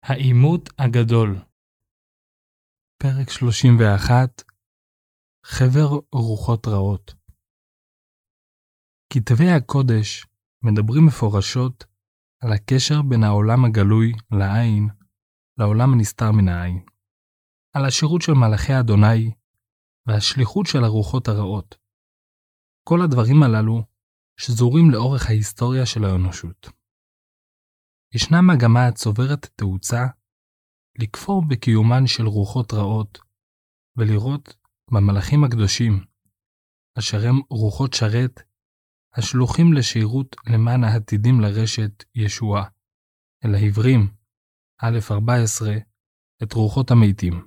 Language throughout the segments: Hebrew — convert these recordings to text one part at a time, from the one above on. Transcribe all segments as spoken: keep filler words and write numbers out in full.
העימות הגדול. פרק שלושים ואחת. חבר רוחות רעות. כתבי הקודש מדברים מפורשות על הקשר בין העולם הגלוי לעין לעולם הנסתר מן העין, על השירות של מלאכי אדוני והשליחות של הרוחות הרעות. כל הדברים הללו שזורים לאורך ההיסטוריה של האנושות. ישנה מגמה הצוברת תאוצה לכפור בקיומן של רוחות רעות ולראות במלאכים הקדושים, אשר הם רוחות שרת, השלוחים לשירות למען העתידים לרשת ישועה, אל העברים, א' ארבע עשרה, את רוחות המתים.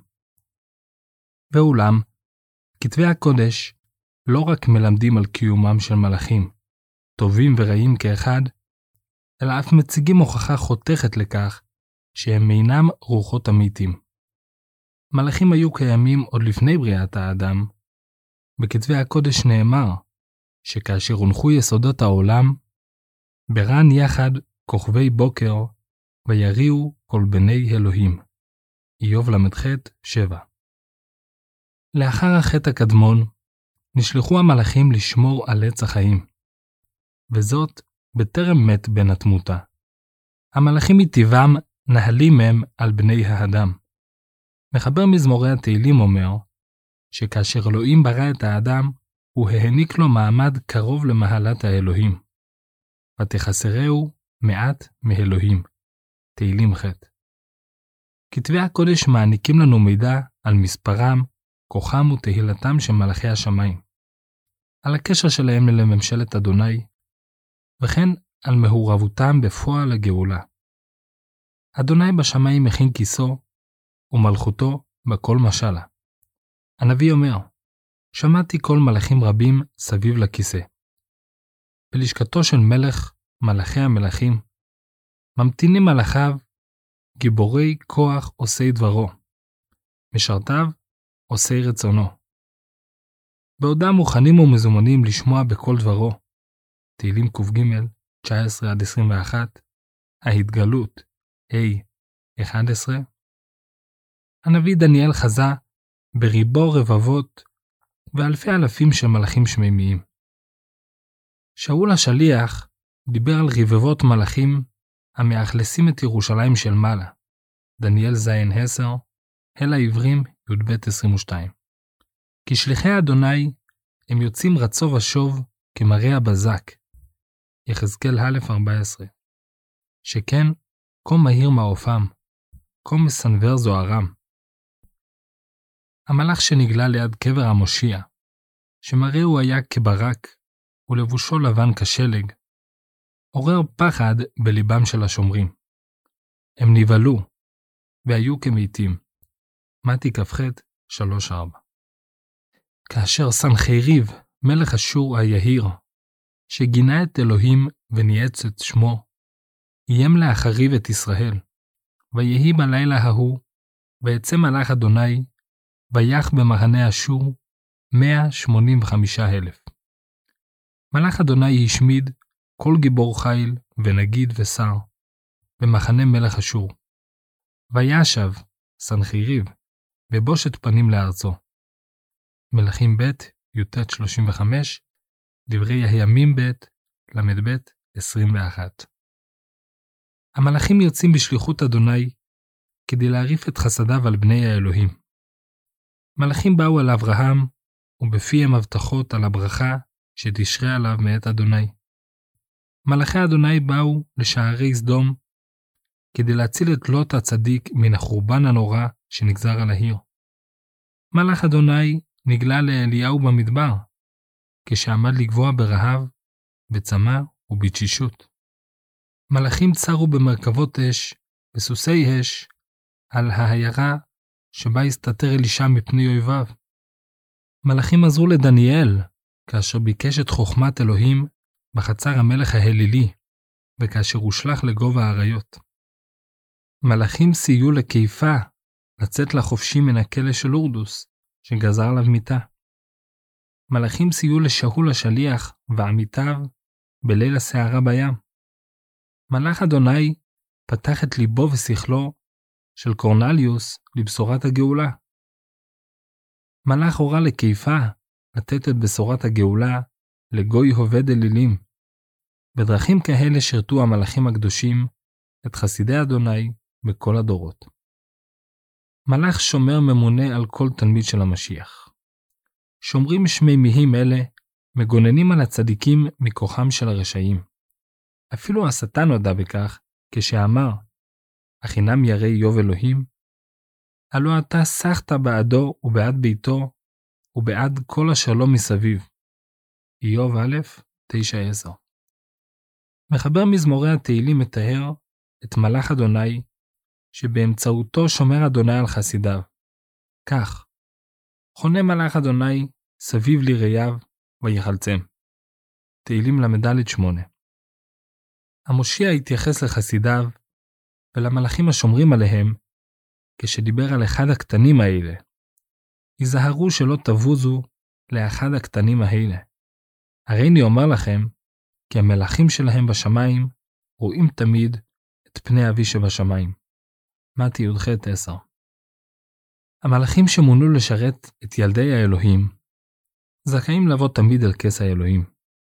ואולם, כתבי הקודש לא רק מלמדים על קיומם של מלאכים, טובים ורעים כאחד, אלא אף מציגים הוכחה חותכת לכך שהם אינם רוחות המתים. מלאכים היו קיימים עוד לפני בריאת האדם. בכתבי הקודש נאמר שכאשר הונחו יסודות העולם, ברן יחד כוכבי בוקר ויריעו כל בני אלוהים. איוב למ"ח שבע. לאחר החטא הקדמון, נשלחו המלאכים לשמור על עץ החיים, וזאת בטרם מת בן התמותה. המלאכים מטבעם נהלים הם על בני האדם. מחבר מזמורי התהילים אומר שכאשר אלוהים ברא את האדם, הוא העניק לו מעמד קרוב למעלת האלוהים. ותחסרהו מעט מאלוהים. תהילים ח'. כתבי הקודש מעניקים לנו מידע על מספרם, כוחם ותהילתם של מלאכי השמיים, על הקשר שלהם לממשלת אדוני, וכן על מעורבותם בפועל הגאולה. אדוני בשמיים מכין כיסו, ומלכותו בכל משלה. הנביא אומר, שמעתי כל מלאכים רבים סביב לכיסא. בלשכתו של מלך מלאכי המלאכים, ממתינים מלאכיו, גיבורי כוח עושי דברו, משרתיו עושי רצונו. בעודם מוכנים ומזומנים לשמוע בכל דברו. תהילים ק"ג, תשע עשרה עד עשרים ואחת, ההתגלות, ה' אחת עשרה. הנביא דניאל חזה בריבו רבבות ואלפי אלפים של מלאכים שמימיים. שאול השליח דיבר על רבבות מלאכים המאכלסים את ירושלים של מעלה. דניאל זין עשר, אל העברים י"ב עשרים ושתיים. כי שליחי אדוני הם יוצאים רצו ושוב כמראה הבזק. יחזקאל א' ארבע עשרה. שכן כה מהיר מעופם, כה מסנבר זוהרם. המלאך שנגלה ליד קבר המושיע, שמראהו היה כברק ולבושו לבן כשלג, עורר פחד בליבם של השומרים. הם נבהלו והיו כמתים. מתי כ"ח שלוש ארבע. כאשר סנחריב מלך אשור היהיר, שגינה את אלוהים ונייץ את שמו, איים להחריב את ישראל, ויהי בלילה ההוא, ויצא מלאך אדוני, ויח במחנה אשור מאה שמונים וחמישה אלף. מלאך אדוני השמיד כל גיבור חיל ונגיד ושר, במחנה מלך אשור. וישב סנחריב, ובושת פנים לארצו. מלכים ב' י"ט שלושים וחמש, דברי הימים ב' למ"ב עשרים ואחת. המלאכים יוצאים בשליחות אדוני כדי להריף את חסדיו על בני האלוהים. מלאכים באו אל אברהם ובפיהם הבטחות על הברכה שתשרה עליו מאת אדוני. מלאכי אדוני באו לשערי סדום כדי להציל את לוט הצדיק מן החורבן הנורא שנגזר על העיר. מלאך אדוני נגלה לאליהו במדבר כשעמד לגבוע ברעב, בצמא ובתשישות. מלאכים צרו במרכבות אש, בסוסי אש, על העיירה שבה הסתתר אלישע מפני אויביו. מלאכים עזרו לדניאל, כאשר ביקש את חוכמת אלוהים בחצר המלך ההלילי, וכאשר הושלך לגובה האריות. מלאכים סייעו לקיפה לצאת לחופשי מן הכלא של אורדוס, שגזר עליו מיתה. מלאכים סייעו לשאול השליח ועמיתיו בליל הסערה בים. מלאך אדוני פתח את ליבו ושכלו של קורנליוס לבשורת הגאולה. מלאך הורה לקיפה לתת את בשורת הגאולה לגוי הובד אלילים. בדרכים כאלה שירתו המלאכים הקדושים את חסידי אדוני בכל הדורות. מלאך שומר ממונה על כל תלמיד של המשיח. שומרים שמימיים אלה מגוננים על הצדיקים מכוחם של הרשעים. אפילו השטן הודה בכך כשאמר, החינם ירא איוב אלוהים, הלא אתה סחת בעדו ובעד ביתו ובעד כל השלום מסביב. איוב א' תשע עשר. מחבר מזמורי התהילים מתאר את מלאך אדוני שבאמצעותו שומר אדוני על חסידיו. כך, חונה מלאך אדוני סביב ליראיו ויחלצם. תהילים למד' שמונה. המושיע התייחס לחסידיו ולמלאכים השומרים עליהם כשדיבר על אחד הקטנים האלה. היזהרו שלא תבוזו לאחד הקטנים האלה. הרי אני אומר לכם כי המלאכים שלהם בשמיים רואים תמיד את פני אבי שבשמיים. מתי י"ח עשר. המלאכים שמונו לשרת את ילדי האלוהים זכאים לבוא תמיד אל כס האלוהים.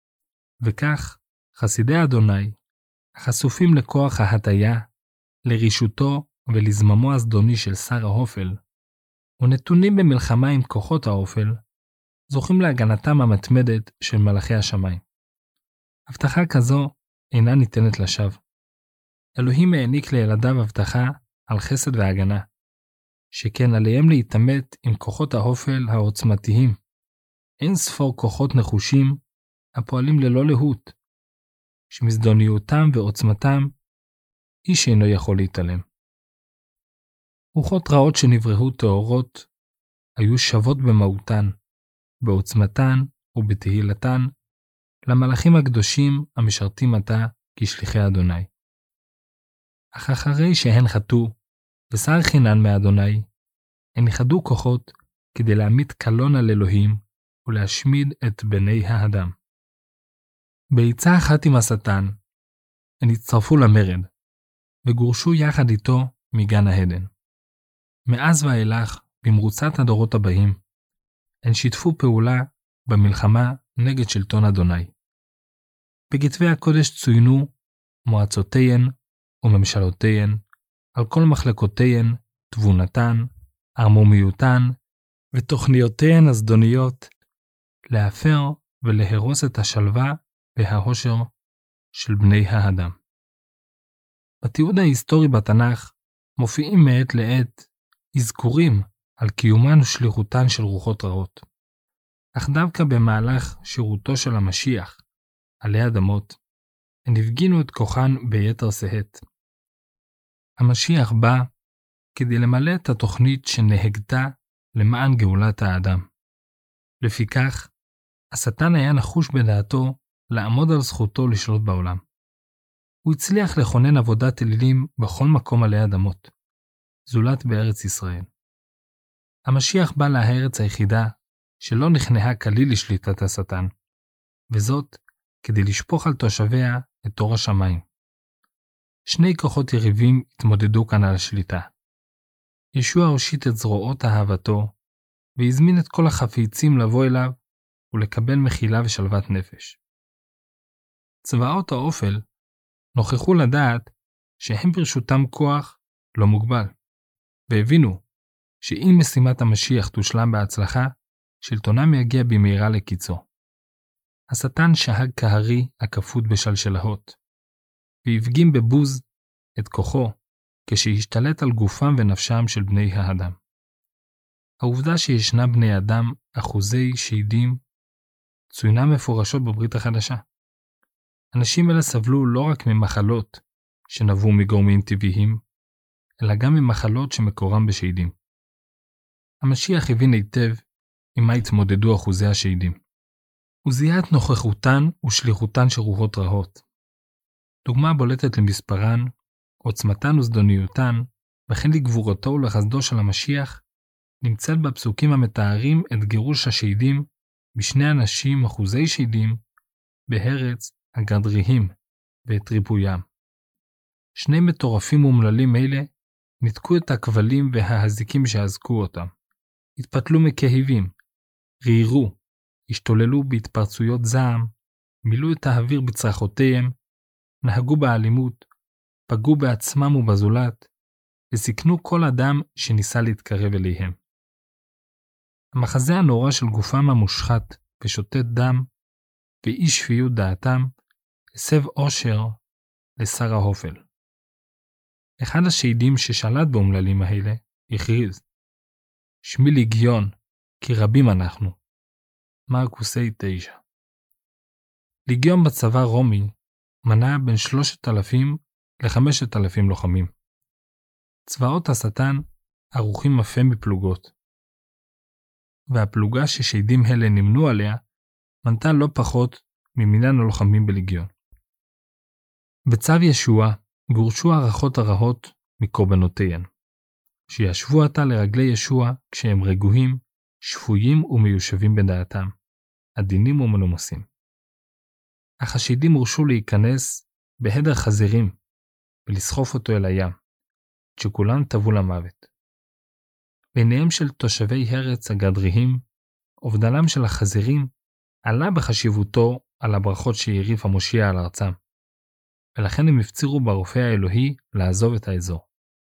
וכך חסידי אדוני החשופים לכוח ההטיה, לרישותו ולזממו הזדוני של שר האופל, ונתונים במלחמה עם כוחות האופל, זוכים להגנתם המתמדת של מלאכי השמיים. הבטחה כזו אינה ניתנת לשווא. אלוהים העניק לילדיו הבטחה על חסד והגנה, שכן עליהם להתעמת עם כוחות האופל העוצמתיים. אין ספור כוחות נחושים הפועלים ללא להות, שמזדוניותם ועוצמתם איש אינו יכול להתעלם. רוחות רעות שנבראו טהורות היו שוות במהותן, בעוצמתן ובתהילתן למלאכים הקדושים המשרתים עתה כשליחי אדוני. אך אחרי שהן חטאו ושר חינן מאדוני, הן יחדו כוחות כדי להמיט קלון על אלוהים ולהשמיד את בני האדם. בעצה אחת עם השטן, הן הצטרפו למרד, וגורשו יחד איתו מגן העדן. מאז ואילך, במרוצת הדורות הבאים, הן שיתפו פעולה במלחמה נגד שלטון אדוני. בכתבי הקודש צוינו מועצותיהן וממשלותיהן, על כל מחלקותיהן, תבונתן, ערמומיותן, ותוכניותיהן הזדוניות, להפר ולהרוס את השלווה וההושר של בני האדם. בתיעוד ההיסטורי בתנ"ך מופיעים מעת לעת אזכורים על קיומן ושליחותן של רוחות רעות. אך דווקא במהלך שירותו של המשיח עלי אדמות, הן הפגינו את כוחן ביתר שאת. המשיח בא כדי למלא את התוכנית שנהגתה למען גאולת האדם. לפיכך, השטן היה נחוש בדעתו לעמוד על זכותו לשלוט בעולם. הוא הצליח לכונן עבודת אלילים בכל מקום עלי אדמות, זולת בארץ ישראל. המשיח בא לארץ היחידה שלא נכנעה כליל לשליטת השטן, וזאת כדי לשפוך על תושביה את תור השמיים. שני כוחות יריבים התמודדו כאן על השליטה. ישוע הושיט את זרועות אהבתו, והזמין את כל החפיצים לבוא אליו ולקבל מחילה ושלוות נפש. צבאות האופל נוכחו לדעת שהם ברשותם כוח לא מוגבל, והבינו שאם משימת המשיח תושלם בהצלחה, שלטונם יגיע במהרה לקיצו. השטן שהג כהרי הכפות בשלשלהות, והפגים בבוז את כוחו כשהשתלט על גופם ונפשם של בני האדם. העובדה שישנה בני אדם אחוזי שדים צוינה מפורשות בברית החדשה. אנשים אלה סבלו לא רק ממחלות שנבעו מגורמים טבעיים, אלא גם ממחלות שמקורם בשדים. המשיח הבין היטב עם מה התמודדו אחוזי השדים. הוא זיהה את נוכחותן ושליחותן של רוחות רעות. דוגמה בולטת למספרן, עוצמתן וזדוניותן, וכן לגבורתו ולחסדו של המשיח, נמצאת בפסוקים המתארים את גירוש השדים בשני אנשים אחוזי שדים בארץ הגדריים ואת ריפוים. שני מטורפים ומללים אלה ניתקו את הכבלים וההזיקים שהזקו אותם, התפתלו מכאבים, רעירו, השתוללו בהתפרצויות זעם, מילאו את האוויר בצרחותיהם, נהגו באלימות, פגעו בעצמם ובזולת, וסיכנו כל אדם שניסה להתקרב אליהם. המחזה הנורא של גופם המושחת ושותת דם, ואי שפיות דעתם, הסב אושר לשר ההופל. אחד השהידים ששלט באומללים האלה הכריז, שמי ליגיון, כי רבים אנחנו. מרקוסי תשע. ליגיון בצבא רומי מנה בין שלושת אלפים לחמשת אלפים לוחמים. צבאות השטן ערוכים אף הם בפלוגות. והפלוגה ששהידים אלה נמנו עליה מנתה לא פחות ממניין הלוחמים בליגיון. בצו ישוע גורשו הערכות הרעות מקורבנותיהן, שישבו עתה לרגלי ישוע כשהם רגועים, שפויים ומיושבים בדעתם, עדינים ומנומסים. אך השהידים הורשו להיכנס בהדר חזירים ולסחוף אותו אל הים, שכולם טבעו למוות. בעיניהם של תושבי ארץ הגדריים, אובדנם של החזירים עלה בחשיבותו על הברכות שהריף המושיע על ארצם, ולכן הם הפצירו ברופא האלוהי לעזוב את האזור.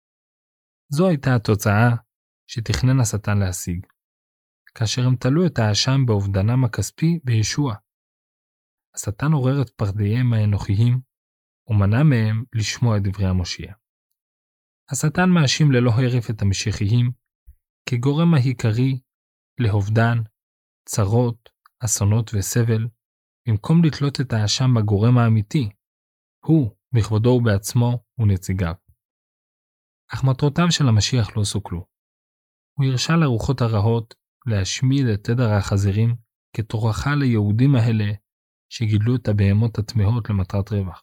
זו הייתה התוצאה שתכנן השטן להשיג, כאשר הם תלו את האשם באובדנם הכספי בישוע. השטן עורר את פחדיהם האנוכיים, ומנע מהם לשמוע את דברי המושיע. השטן מאשים ללא הרף את המשיחיים, כגורם העיקרי לאובדן, צרות, אסונות וסבל, במקום לתלות את האשם בגורם האמיתי, הוא, בכבודו ובעצמו, ונציגיו. אך מטרותיו של המשיח לא סוכלו. הוא הרשה לרוחות הרעות להשמיד את תדר החזירים כתוכחה ליהודים האלה שגידלו את הבהמות התמהות למטרת רווח.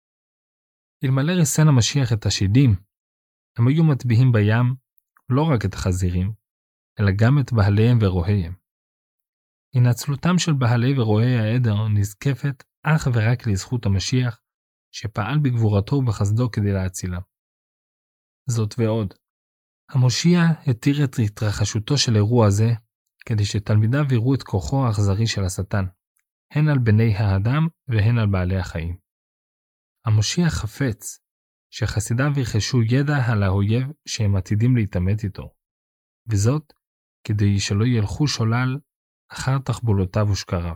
אלמלא ריסן המשיח את השדים, הם היו מטביעים בים לא רק את החזירים, אלא גם את בהליהם ורועיהם. הנצלותם של בהלי ורועי העדר נזקפת אך ורק לזכות המשיח, שפעל בגבורתו ובחסדו כדי להצילם. זאת ועוד, המושיע התיר את התרחשותו של אירוע זה, כדי שתלמידיו יראו את כוחו האכזרי של השטן, הן על בני האדם והן על בעלי החיים. המושיע חפץ שחסידיו ירכשו ידע על האויב שהם עתידים להתעמת איתו, וזאת כדי שלא ילכו שולל אחר תחבולותיו ושקריו.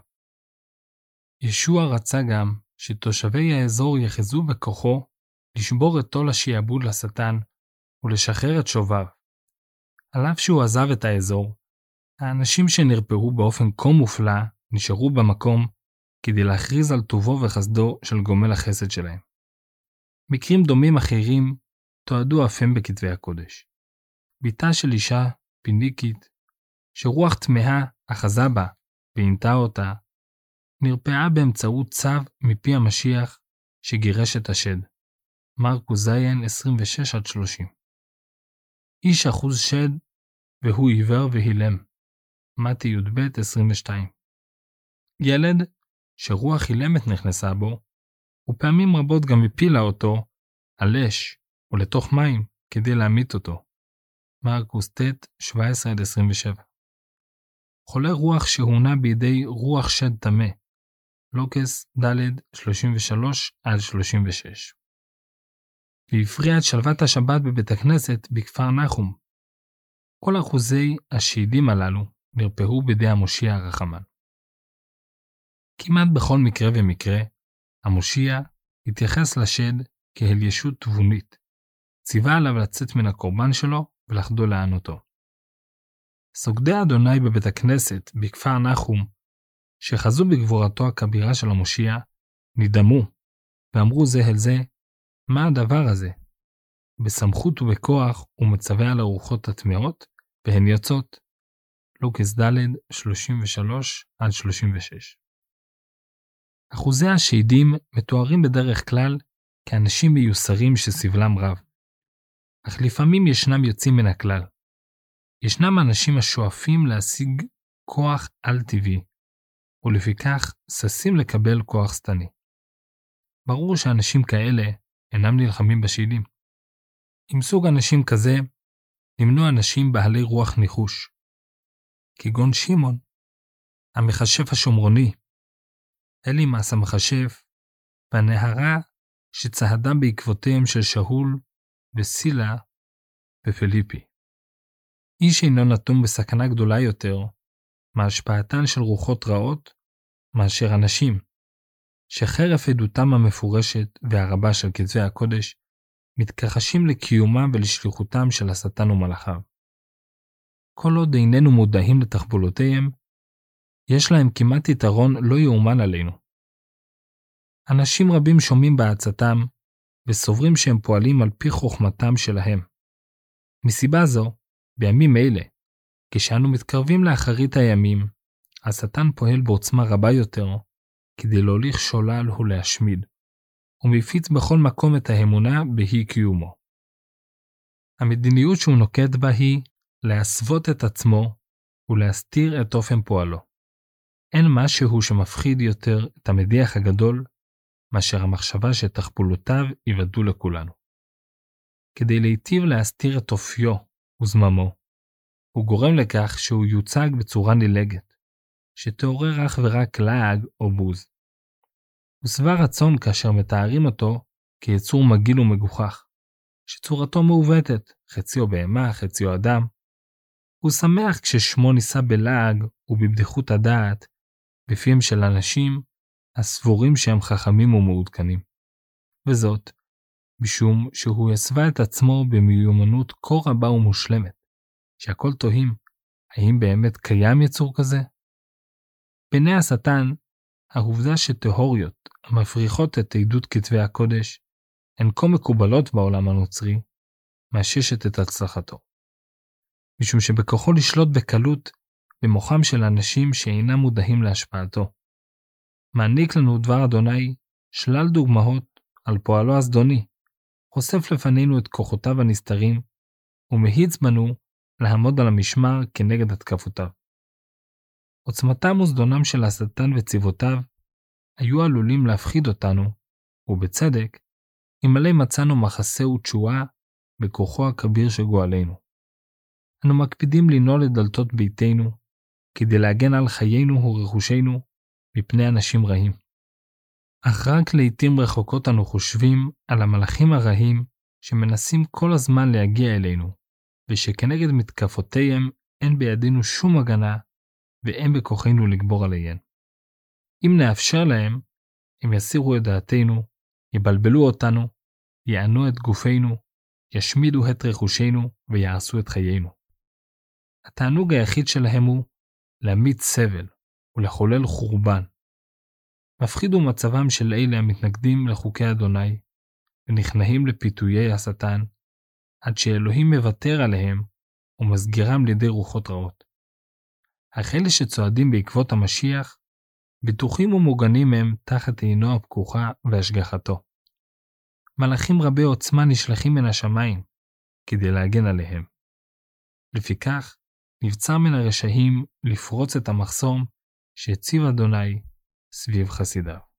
ישוע רצה גם שתושבי האזור יחזו בכוחו לשבור את עול השעבוד לשטן ולשחרר את שוביו. על אף שהוא עזב את האזור, האנשים שנרפאו באופן כה מופלא נשארו במקום כדי להכריז על טובו וחסדו של גומל החסד שלהם. מקרים דומים אחרים תועדו אף הם בכתבי הקודש. ביתה של אישה פיניקית, שרוח תמהה אחזה בה והינתה אותה, נרפאה באמצעות צו מפי המשיח שגירש את השד. מרקוס זין עשרים ושש עד שלושים. איש אחוז שד והוא עיוור והילם. מתי י"ב עשרים ושתיים. ילד שרוח אילמת נכנסה בו, ופעמים רבות גם הפילה אותו על אש ולתוך מים כדי להמית אותו. מרקוס ט שבע עשרה עד עשרים ושבע. חולה רוח שהונה בידי רוח שד טמא. לוקס ד' שלושים ושלוש עד שלושים ושש. והפריע את שלוות השבת בבית הכנסת בכפר נחום. כל אחוזי השהידים הללו נרפאו בידי המושיע הרחמן. כמעט בכל מקרה ומקרה, המושיע התייחס לשד כאל ישות תבונית, ציווה עליו לצאת מן הקורבן שלו ולחדול לענותו. סוגדי אדוני בבית הכנסת בכפר נחום, שחזו בגבורתו הכבירה של המושיע, נדמו ואמרו זה אל זה, מה הדבר הזה? בסמכות ובכוח הוא מצווה על הרוחות הטמאות, והן יוצאות. לוקס ד' שלושים ושלוש עד שלושים ושש. אחוזי השהידים מתוארים בדרך כלל כאנשים מיוסרים שסבלם רב. אך לפעמים ישנם יוצאים מן הכלל. ישנם אנשים השואפים להשיג כוח על-טבעי, ולפיכך ששים לקבל כוח שטני. ברור שאנשים כאלה אינם נלחמים בשהידים. עם סוג אנשים כזה, נמנו אנשים בעלי רוח ניחוש, כגון שמעון, המכשף השומרוני, אלימאס המכשף, והנערה שצעדה בעקבותיהם של שאול וסילה ופיליפי. איש אינו נתון בסכנה גדולה יותר מהשפעתן של רוחות רעות מאשר אנשים, שחרף עדותם המפורשת והרבה של כתבי הקודש, מתכחשים לקיומם ולשליחותם של השטן ומלאכיו. כל עוד איננו מודעים לתחבולותיהם, יש להם כמעט יתרון לא יאומן עלינו. אנשים רבים שומעים בעצתם וסוברים שהם פועלים על פי חוכמתם שלהם. מסיבה זו, בימים אלה, כשאנו מתקרבים לאחרית הימים, השטן פועל בעוצמה רבה יותר כדי להוליך שולל ולהשמיד, ומפיץ בכל מקום את האמונה בהי קיומו. המדיניות שהוא נוקט בה היא להסוות את עצמו ולהסתיר את אופן פועלו. אין משהו שמפחיד יותר את המדיח הגדול מאשר המחשבה שתחבולותיו יוודאו לכולנו. כדי להיטיב להסתיר את אופיו וזממו, הוא גורם לכך שהוא יוצג בצורה נלגת, שתעורר אך ורק לעג או בוז. הוא שבע רצון כאשר מתארים אותו כיצור מגעיל ומגוחך, שצורתו מעוותת, חציו בהמה, חציו אדם. הוא שמח כששמו נישא בלעג ובבדיחות הדעת, בפיהם של אנשים הסבורים שהם חכמים ומעודכנים. וזאת, משום שהוא יסווה את עצמו במיומנות כה רבה ומושלמת, שהכל תוהים, האם באמת קיים יצור כזה? בעיני השטן, העובדה שתיאוריות המפריחות את עדות כתבי הקודש הן כה מקובלות בעולם הנוצרי, מאששת את הצלחתו. משום שבכוחו לשלוט בקלות במוחם של אנשים שאינם מודעים להשפעתו. מעניק לנו דבר אדוני שלל דוגמאות על פועלו הזדוני, חושף לפנינו את כוחותיו הנסתרים, ומהיץ בנו לעמוד על המשמר כנגד התקפותיו. עוצמתם וזדונם של השטן וצבאותיו היו עלולים להפחיד אותנו, ובצדק, אלמלא מצאנו מחסה ותשועה בכוחו הכביר של גואלנו. אנו מקפידים לנעול את דלתות ביתנו, כדי להגן על חיינו ורכושנו מפני אנשים רעים. אך רק לעתים רחוקות אנו חושבים על המלאכים הרעים שמנסים כל הזמן להגיע אלינו, ושכנגד מתקפותיהם אין בידינו שום הגנה, ואין בכוחנו לגבור עליהן. אם נאפשר להם, הם יסירו את דעתנו, יבלבלו אותנו, יענו את גופנו, ישמידו את רכושנו ויעשו את חיינו. התענוג היחיד שלהם הוא להמיט סבל ולחולל חורבן. מפחיד הוא מצבם של אלה המתנגדים לחוקי אדוני, ונכנעים לפיתויי השטן, עד שאלוהים מוותר עליהם ומסגירם לידי רוחות רעות. אך אלה שצועדים בעקבות המשיח, בטוחים ומוגנים הם תחת עינו הפקוחה והשגחתו. מלאכים רבי עוצמה נשלחים מן השמיים, כדי להגן עליהם. לפיכך, נבצר מן הרשעים לפרוץ את המחסום שהציב אדוני סביב חסידיו.